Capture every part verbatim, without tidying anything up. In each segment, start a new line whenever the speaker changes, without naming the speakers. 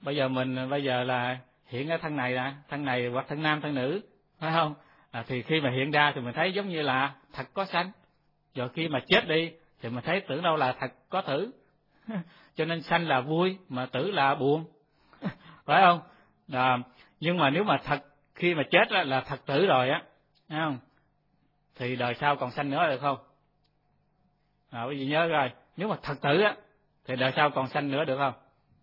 bây giờ mình bây giờ là hiện ở thân này là thân này hoặc thân nam thân nữ, phải không? À, thì khi mà hiện ra thì mình thấy giống như là thật có sanh, rồi khi mà chết đi thì mình thấy tưởng đâu là thật có tử. Cho nên sanh là vui mà tử là buồn, phải không? À, nhưng mà nếu mà thật khi mà chết là, là thật tử rồi á, thấy không? Thì đời sau còn sanh nữa được không? À, quý vị nhớ rồi, nếu mà thật tử á thì đời sau còn sanh nữa được không?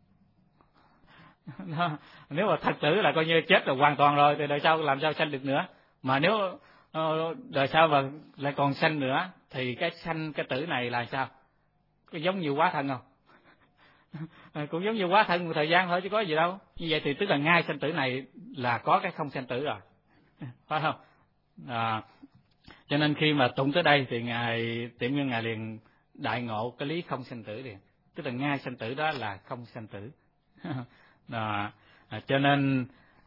Nếu mà thật tử là coi như chết rồi hoàn toàn rồi thì đời sau làm sao sanh được nữa. Mà nếu đời sau mà lại còn sanh nữa thì cái sanh cái tử này là sao? Có giống như hóa thân không? Cũng giống như hóa thân một thời gian thôi chứ có gì đâu. Như vậy thì tức là ngay sanh tử này là có cái không sanh tử rồi, phải không? À, cho nên khi mà tụng tới đây thì ngài Tiệm Nhân ngài liền đại ngộ cái lý không sanh tử liền, tức là ngay sanh tử đó là không sanh tử. À, cho nên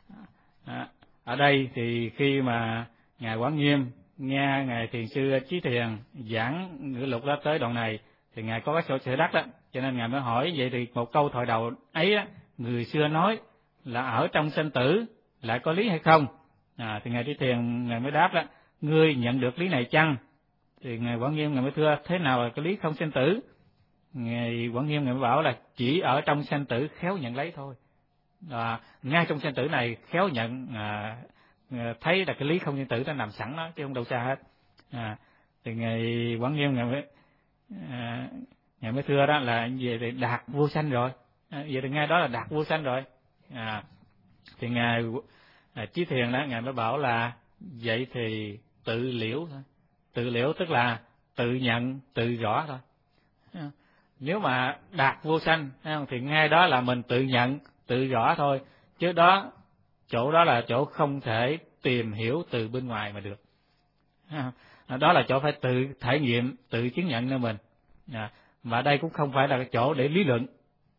à, ở đây thì khi mà ngài Quán Nghiêm nghe ngài thiền sư Chí Thiền giảng ngữ lục đó tới đoạn này thì ngài có cái sở sở đắc đó, cho nên ngài mới hỏi vậy thì một câu thoại đầu ấy á, người xưa nói là ở trong sanh tử lại có lý hay không? À, thì ngài Chí Thiền ngài mới đáp đó, ngươi nhận được lý này chăng? Thì ngài Quán Nghiêm ngài mới thưa thế nào là cái lý không sanh tử? Ngài Quán Nghiêm ngài mới bảo là chỉ ở trong sanh tử khéo nhận lấy thôi. À, ngay trong sanh tử này khéo nhận à, thấy là cái lý không sanh tử nó nằm sẵn đó chứ không đâu xa hết. À, thì ngài Quán Nghiêm ngài mới à, ngài mới thưa đó là về thì đạt vô sanh rồi. À, vậy thì ngay đó là đạt vô sanh rồi. À, thì ngài à, Chí Thiền đó ngài mới bảo là vậy thì tự liễu thôi. Tự liễu tức là tự nhận tự rõ thôi. À, nếu mà đạt vô sanh thì ngay đó là mình tự nhận tự rõ thôi, chứ đó chỗ đó là chỗ không thể tìm hiểu từ bên ngoài mà được. À, đó là chỗ phải tự trải nghiệm, tự chứng nhận nơi mình. À, mà đây cũng không phải là cái chỗ để lý luận.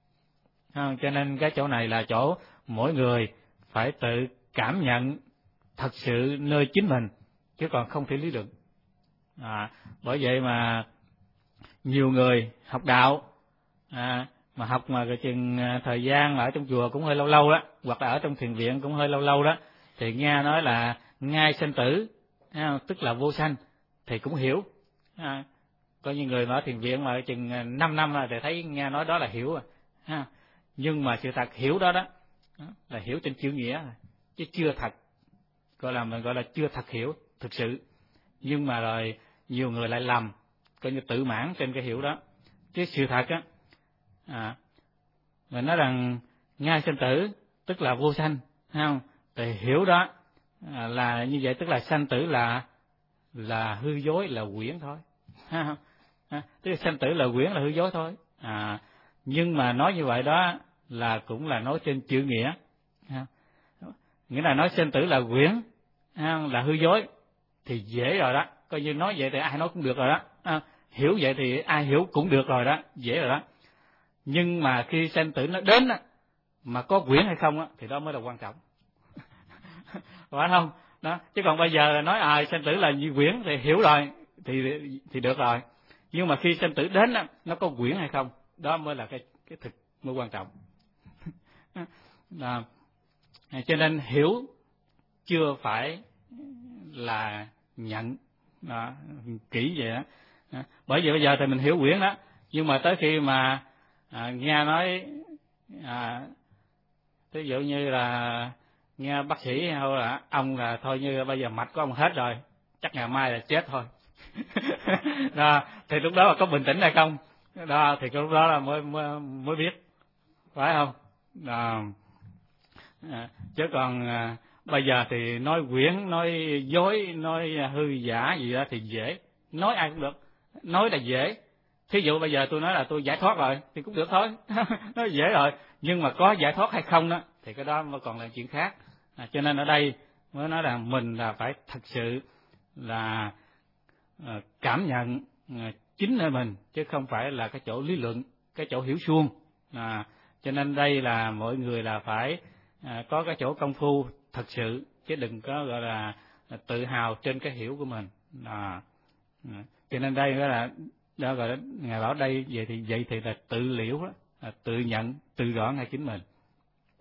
À, cho nên cái chỗ này là chỗ mỗi người phải tự cảm nhận thật sự nơi chính mình, chứ còn không thể lý luận. À, bởi vậy mà nhiều người học đạo à, mà học mà cái chừng thời gian ở trong chùa cũng hơi lâu lâu đó, hoặc là ở trong thiền viện cũng hơi lâu lâu đó, thì nghe nói là ngay sanh tử à, tức là vô sanh thì cũng hiểu. À, coi như người mà ở thiền viện mà chừng năm năm thì thấy nghe nói đó là hiểu. À, nhưng mà sự thật hiểu đó đó là hiểu trên chữ nghĩa chứ chưa thật, gọi là mình gọi là chưa thật hiểu thực sự. Nhưng mà rồi nhiều người lại lầm, coi như tự mãn trên cái hiểu đó. Chứ sự thật á, à, mình nói rằng ngay sanh tử tức là vô sanh, thấy không? Thì hiểu đó à, là như vậy, tức là sanh tử là là hư dối, là quyển thôi. À, tức là sanh tử là quyển, là hư dối thôi. À, nhưng mà nói như vậy đó là cũng là nói trên chữ nghĩa. À, nghĩa là nói sanh tử là quyển, à, là hư dối thì dễ rồi đó. Coi như nói vậy thì ai nói cũng được rồi đó. À, hiểu vậy thì ai hiểu cũng được rồi đó, dễ rồi đó. Nhưng mà khi sanh tử nó đến á, mà có quyển hay không á, thì đó mới là quan trọng. Phải không? Đó. Chứ còn bây giờ là nói à sanh tử là như quyển thì hiểu rồi thì thì được rồi. Nhưng mà khi sanh tử đến á, nó có quyển hay không, đó mới là cái cái thực mới quan trọng. Đó. Cho nên hiểu chưa phải là nhận. Đó, kỹ vậy đó. Bởi vì bây giờ thì mình hiểu quyển đó, nhưng mà tới khi mà à, nghe nói à, ví dụ như là nghe bác sĩ hay là ông là thôi như bây giờ mạch của ông hết rồi, chắc ngày mai là chết thôi. Đó, thì lúc đó là có bình tĩnh hay không? Đó, thì lúc đó là mới mới, mới biết, phải không? Đó. À, chứ còn à, bây giờ thì nói quyển, nói dối, nói hư giả gì đó thì dễ, nói ai cũng được, nói là dễ. Thí dụ bây giờ tôi nói là tôi giải thoát rồi thì cũng được thôi, nói dễ rồi. Nhưng mà có giải thoát hay không đó thì cái đó mới còn là chuyện khác. À, cho nên ở đây mới nói là mình là phải thật sự là à, cảm nhận à, chính nơi mình, chứ không phải là cái chỗ lý luận, cái chỗ hiểu suông. À, cho nên đây là mọi người là phải à, có cái chỗ công phu thật sự, chứ đừng có gọi là tự hào trên cái hiểu của mình. À, cho nên đây đó là đó gọi là ngài bảo đây vậy thì vậy thì là tự liễu đó, là tự nhận tự rõ ngay chính mình.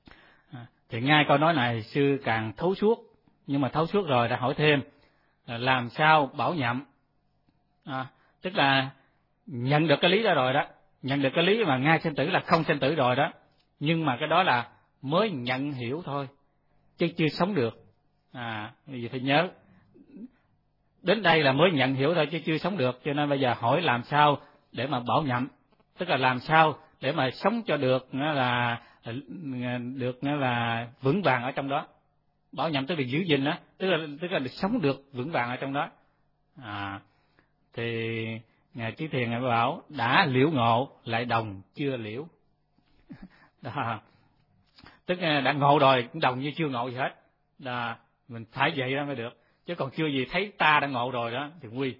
Thì ngay câu nói này sư càng thấu suốt, nhưng mà thấu suốt rồi đã hỏi thêm là làm sao bảo nhậm. À, tức là nhận được cái lý đó rồi đó, nhận được cái lý mà ngay sinh tử là không sinh tử rồi đó, nhưng mà cái đó là mới nhận hiểu thôi, chứ chưa sống được. À, vì phải nhớ, đến đây là mới nhận hiểu thôi chứ chưa sống được, cho nên bây giờ hỏi làm sao để mà bảo nhậm, tức là làm sao để mà sống cho được, nó là được, nó là vững vàng ở trong đó. Bảo nhậm tức là giữ gìn đó, tức là tức là được sống được vững vàng ở trong đó. À, thì ngài Trí Thiền ngài bảo đã liễu ngộ lại đồng chưa liễu. Đó. Tức là đã ngộ rồi cũng đồng như chưa ngộ gì hết. Đó. Mình phải vậy đó mới được, chứ còn chưa gì thấy ta đã ngộ rồi đó thì nguy.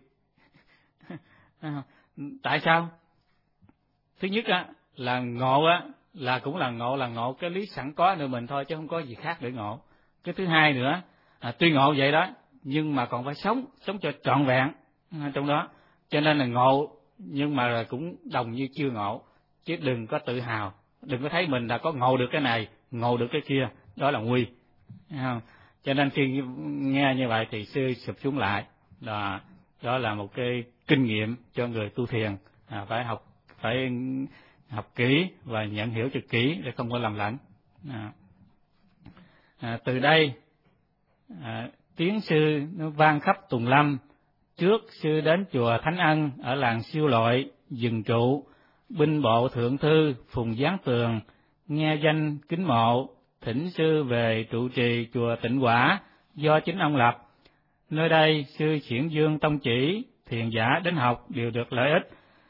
Tại sao? Thứ nhất á là ngộ á là cũng là ngộ là ngộ cái lý sẵn có nơi mình thôi, chứ không có gì khác để ngộ. Cái thứ hai nữa, à, tuy ngộ vậy đó nhưng mà còn phải sống sống cho trọn vẹn trong đó, cho nên là ngộ nhưng mà cũng đồng như chưa ngộ, chứ đừng có tự hào, đừng có thấy mình đã có ngộ được cái này, ngộ được cái kia, đó là nguy. Không? Cho nên khi nghe như vậy thì sư sụp xuống lại. Đó, đó là một cái kinh nghiệm cho người tu thiền, à, phải học phải học kỹ và nhận hiểu cho kỹ để không có lầm lẫn. À. À, từ đây à, tiếng sư nó vang khắp Tùng Lâm. Trước sư đến chùa Thánh Ân ở làng Siêu Lội dừng trụ, binh bộ thượng thư Phùng Giáng Tường nghe danh kính mộ, thỉnh sư về trụ trì chùa Tịnh Quả do chính ông lập. Nơi đây sư Xiển Dương tông chỉ, thiền giả đến học đều được lợi ích.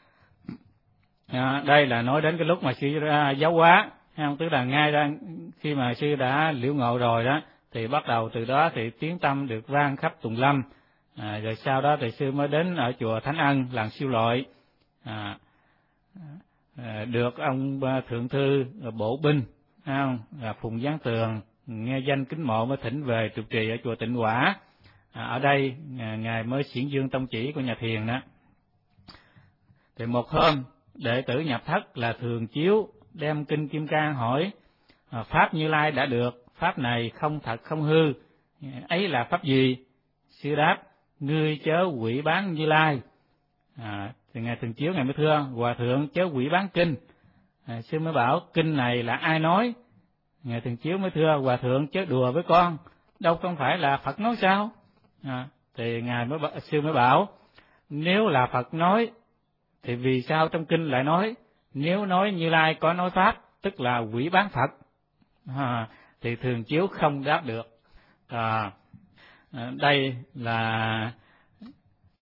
À, đây là nói đến cái lúc mà sư ra giáo hóa, không? Tức là ngay ra khi mà sư đã liễu ngộ rồi đó, thì bắt đầu từ đó thì tiếng tăm được vang khắp Tùng Lâm. À, rồi sau đó thì sư mới đến ở chùa Thánh Ân làng Siêu Lội, à, à, được ông thượng thư bộ binh, không? Là Phùng Giáng Tường nghe danh kính mộ mới thỉnh về trụ trì ở chùa Tịnh Quả. À, ở đây ngài mới Xiển Dương tông chỉ của nhà thiền đó. Thì một hôm đệ tử nhập thất là Thường Chiếu đem kinh Kim Cang hỏi, à, pháp Như Lai đã được, pháp này không thật không hư, ấy là pháp gì? Sư đáp, ngươi chớ quỷ bán Như Lai. À, thì ngài Thường Chiếu ngài mới thưa, hòa thượng chớ quỷ bán kinh. À, sư mới bảo, kinh này là ai nói? Ngài Thường Chiếu mới thưa, hòa thượng chớ đùa với con, đâu không phải là Phật nói sao? À, thì ngài mới sư mới bảo, nếu là Phật nói thì vì sao trong kinh lại nói, nếu nói Như Lai có nói pháp tức là quỷ bán Phật? À, thì Thường Chiếu không đáp được. À, đây là